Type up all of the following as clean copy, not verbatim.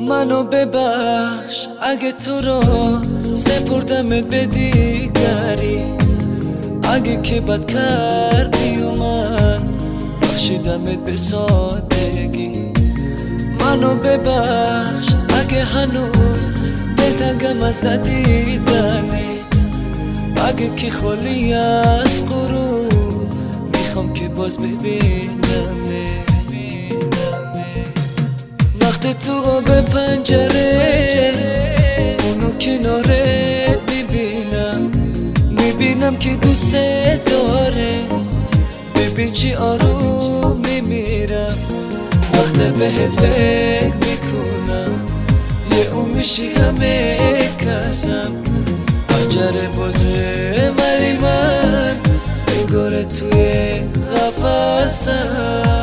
منو ببخش اگه تو رو سپردم به دیگری، اگه که بد کردی و من بخشیدمت به سادگی. منو ببخش اگه هنوز دلتنگم از ندیدنی، اگه که خالی از غرور میخوام که باز ببینمه. وقتی تو به پنجره اونو کنارت میبینم که دوست داره. ببین چی آروم میمیرم وقتی بهت فکر میکنم. یه اون میشی همه کسم، پنجره بازه ولی من انگار توی قفسم.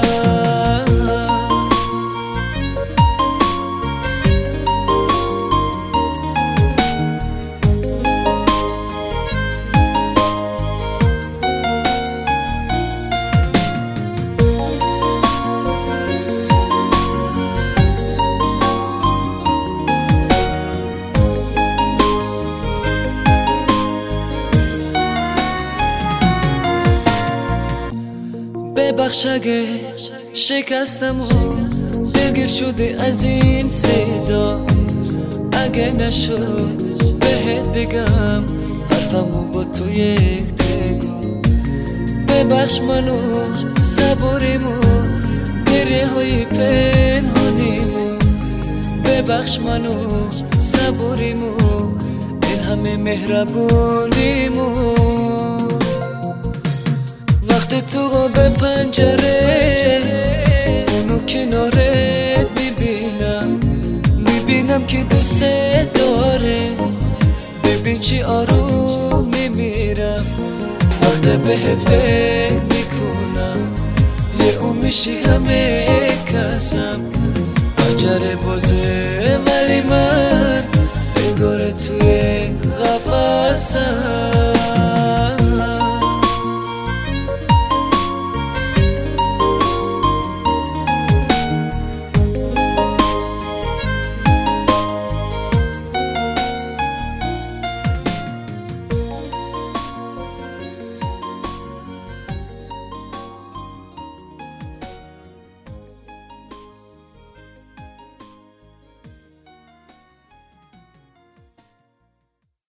ببخش اگه شکستم و دلگیر شده از این صدا، اگه نشد بهت بگم حرفمو با تو یک تگو. ببخش منو صبوریمو گریه های پنهانیمو، ببخش منو صبوریمو این همه مهربونیمو. وقتی تو به پنجره اونو کنارت میبینم که دوست داره. ببین چی آروم میمیرم وقتی بهت فکر میکنم. یه اون میشی همه کسم، پنجره بازه ولی من انگار توی قفسم.